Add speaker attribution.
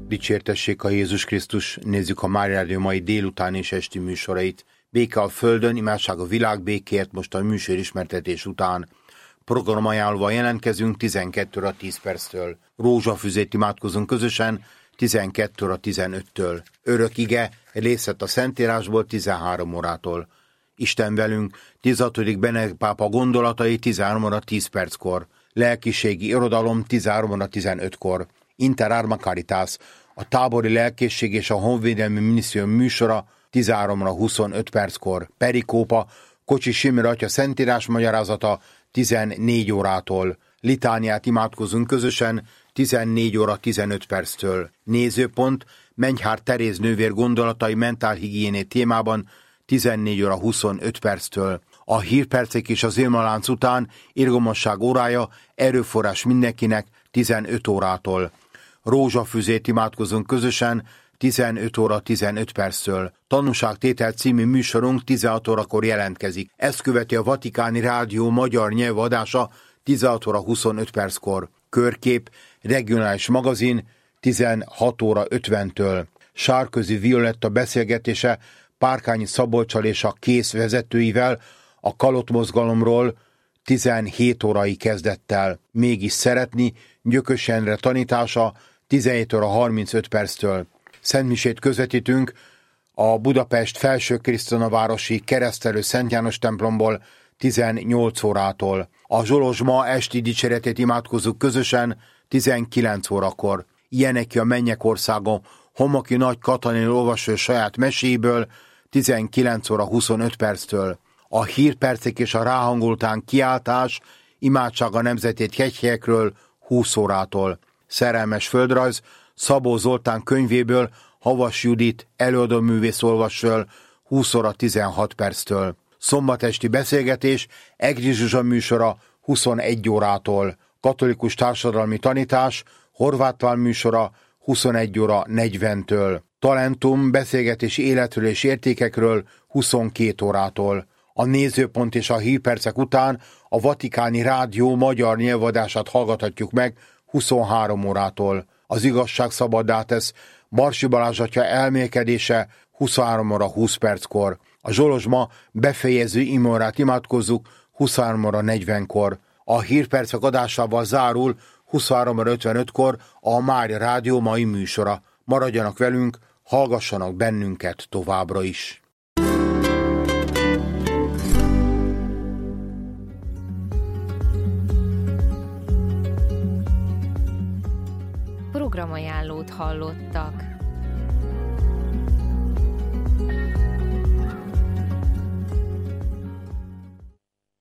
Speaker 1: Dicsértessék a Jézus Krisztus, nézzük a Mária Rádió mai délután és esti műsorait. Béke a földön, imádság a világ békéért most a műsor ismertetés után. Programajánlóval jelentkezünk 12 óra 10 perctől. Rózsafüzét imádkozunk közösen 12 óra 15-től. Örök ige, részlet a Szentírásból 13 órától. Isten velünk, 16. Benedek pápa gondolatai 13 óra 10 perckor. Lelkiségi irodalom 13 óra 15-kor. Inter Arma Caritas, a tábori lelkészség és a honvédelmi minisztérium műsora 13 óra 25 perckor. Perikópa, Kocsis Imre atya szentírás magyarázata 14 órától. Litániát imádkozunk közösen 14 óra 15 perctől. Nézőpont, Menyhár Teréz nővér gondolatai mentálhigiéné témában 14 óra 25 perctől. A hírpercek és az élmalánc után irgalmasság órája, erőforrás mindenkinek 15 órától. Rózsafüzét imádkozunk közösen 15 óra 15 perctől. Tanúságtétel című műsorunk 16 órakor jelentkezik. Ezt követi a Vatikáni Rádió magyar nyelvadása 16 óra 25 perckor. Körkép, regionális magazin 16 óra 50-től. Sárközi Violetta beszélgetése Párkányi Szabolccsal és a KÉSZ vezetőivel a kalottmozgalomról 17 órai kezdettel. Mégis szeretni, Gyökös Endre tanítása 17 óra 35 perctől. Szentmisét közvetítünk a Budapest Felsőkrisztunavárosi Keresztelő Szent János templomból 18 órától. A Zsolozsma esti dicséretét imádkozzuk közösen 19 órakor. Ilyeneki a mennyek országa, Homoki Nagy Katalin olvasó saját meséiből 19 óra 25 perctől. A hírpercek és a ráhangoltán kiáltás, imádság a nemzetét hegyhelyekről 20 órától. Szerelmes földrajz, Szabó Zoltán könyvéből Havas Judit előadóművész olvasol 20 óra 16 perctől. Szombatesti beszélgetés, Egri Zsuzsa műsora 21 órától. Katolikus társadalmi tanítás, Horváth műsora 21 óra 40-től. Talentum, beszélgetés életről és értékekről 22 órától. A nézőpont és a hírpercek után a Vatikáni Rádió magyar nyelvadását hallgathatjuk meg 23 órától. Az igazság szabaddá tesz Barsi Balázs atya elmélkedése 23 óra 20 perckor. A Zsolozsma befejező imórát imádkozzuk 23 óra 40-kor. A hírpercek adásával zárul 23 óra 55-kor a Mária Rádió mai műsora. Maradjanak velünk, hallgassanak bennünket továbbra is.
Speaker 2: Programajánlót hallottak.